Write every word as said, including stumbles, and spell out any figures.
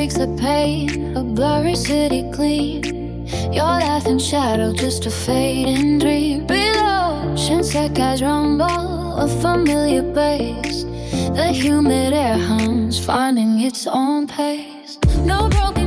breaks the pain, a blurry city clean. Your laughing shadow, just a fading dream. Below, sunset guys rumble, a familiar bass. The humid air hums, finding its own pace. No broken